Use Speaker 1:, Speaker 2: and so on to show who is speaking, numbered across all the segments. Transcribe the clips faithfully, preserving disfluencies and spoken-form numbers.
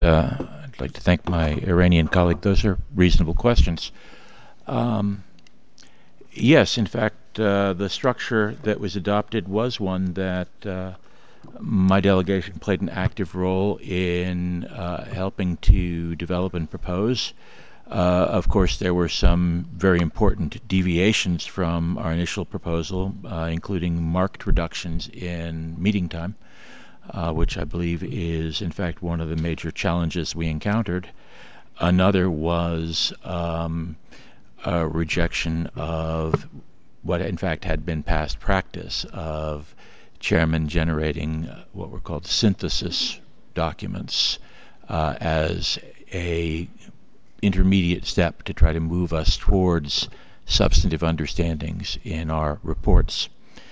Speaker 1: Uh, I'd like to thank my Iranian colleague. Those are reasonable questions. Um, yes, in fact, uh, the structure that was adopted was one that uh, my delegation played an active role in uh, helping to develop and propose. Uh, of course, there were some very important deviations from our initial proposal, uh, including marked reductions in meeting time, uh, which I believe is, in fact, one of the major challenges we encountered. Another was um, a rejection of what, in fact, had been past practice of chairmen generating what were called synthesis documents uh, as a intermediate step to try to move us towards substantive understandings in our reports.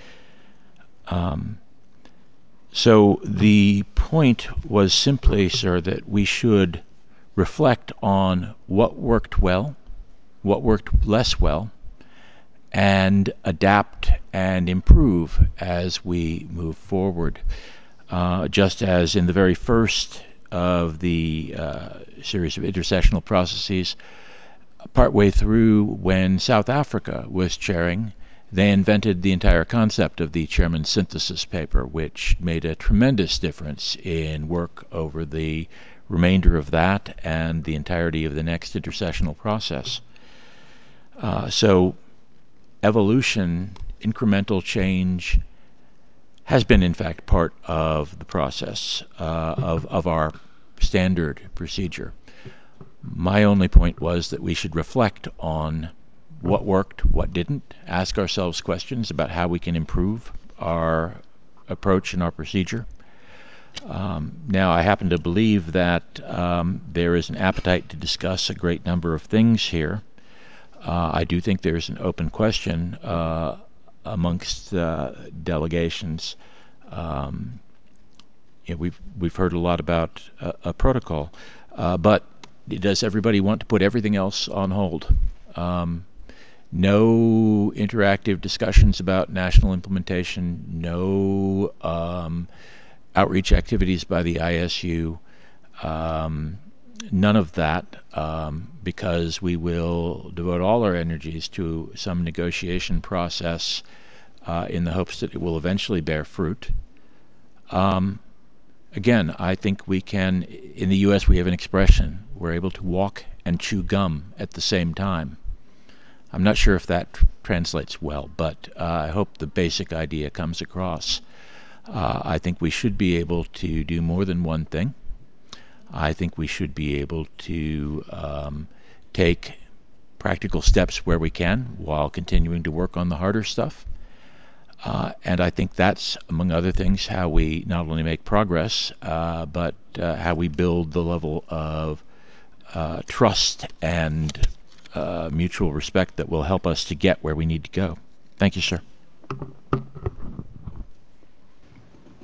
Speaker 1: Um, so the point was simply, sir, that we should reflect on what worked well, what worked less well, and adapt and improve as we move forward. Uh, just as in the very first of the uh, series of intersessional processes, partway through when South Africa was chairing, they invented the entire concept of the chairman's synthesis paper, which made a tremendous difference in work over the remainder of that and the entirety of the next intersessional process. Uh, so evolution, incremental change, has been in fact part of the process uh, of, of our standard procedure. My only point was that we should reflect on what worked, what didn't, ask ourselves questions about how we can improve our approach and our procedure. Um, now, I happen to believe that um, there is an appetite to discuss a great number of things here. Uh, I do think there's an open question uh, amongst uh, delegations. Um, you know, we've we've heard a lot about uh, a protocol, uh, but does everybody want to put everything else on hold? Um, no interactive discussions about national implementation, no um, outreach activities by the I S U, um, none of that, um, because we will devote all our energies to some negotiation process uh, in the hopes that it will eventually bear fruit. Um, again, I think we can, in the U S, we have an expression, we're able to walk and chew gum at the same time. I'm not sure if that tr- translates well, but uh, I hope the basic idea comes across. Uh, I think we should be able to do more than one thing. I think we should be able to um, take practical steps where we can while continuing to work on the harder stuff. Uh, and I think that's, among other things, how we not only make progress, uh, but uh, how we build the level of uh, trust and uh, mutual respect that will help us to get where we need to go. Thank you, sir.